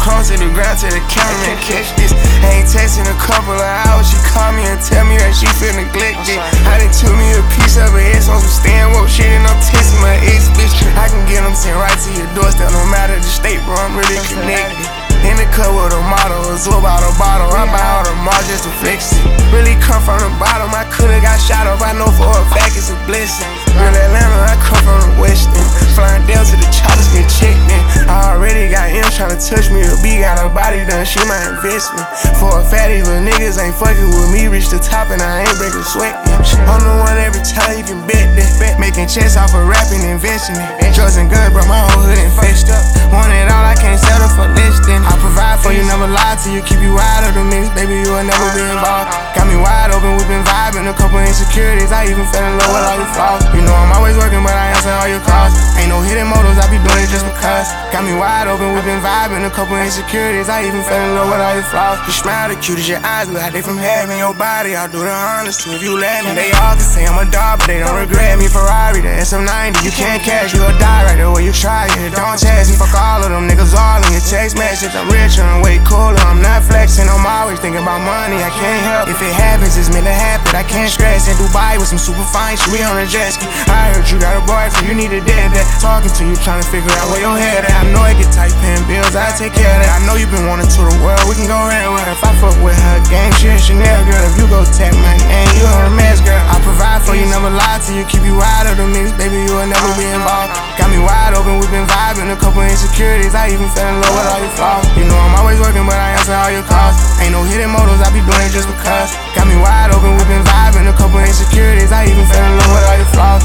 crumbs to the ground to the cameraman catch this. I ain't texting a couple of hours, she called me and tell me that she feel neglected. I done took me a piece of her ass on some stand woke shit and I'm texting my ex bitch. I can get them sent right to your doorstep, no matter the state, bro, I'm really connected. In the cup with a model, absorb out a bottle. I buy all the more just to flex it. Really come from the bottom, I coulda got shot up. I know for a fact it's a blessing. Real Atlanta, I come from the west end. Flying down to the choppers, get checked in. I already got M tryna touch me. A B got her body done, she my investment. For a fatty, little niggas ain't fucking with me. Reach the top and I ain't breaking sweat. I'm the one every time you can bet that. Making checks off of rapping, investing it. Drugs and guns, bro, my whole hood infested. Want it all, I can't settle for less than. I provide for you, never lie to you, keep you wide of the mix, baby, you will never be involved. Got me wide open, we been vibing, a couple insecurities, I even fell in love with all your flaws. You know I'm always working, but I answer all your calls. Ain't no hidden motives, I be doing it just because. Got me wide open, we been vibing, a couple insecurities, I even fell in love with all your flaws. You smile the cutest, your eyes look like they from heaven, your body, I'll do the honors too if you let me. They all can say I'm a dog, but they don't regret me. Ferrari, the SM90, you can't cash, you a die right there where you try it. Don't test me, fuck all of them niggas all in your text message. I'm richer and way cooler, I'm not flexing, I'm always thinking about money, I can't help. If it happens, it's meant to happen, I can't stress. In Dubai with some super fine shit, we on a jet ski. I heard you got a boyfriend, you need a dad that. Talking to you, trying to figure out where your head at. I know it get tight paying bills, I take care of that. I know you been wanting to the world, we can go anywhere. If I fuck with her, game shit, Chanel girl. If you go tap my name, you a mess girl. I provide for you, never lie to you, keep you wide of the mix, baby, you will never be involved. Got me wide open, we been vibing, a couple insecurities, I even fell in love with all your flaws. You know I'm always working, but I answer all your calls. Ain't no hidden motives, I be doing it just because. Got me wide open, we been vibing, a couple insecurities, I even fell in love with all your flaws.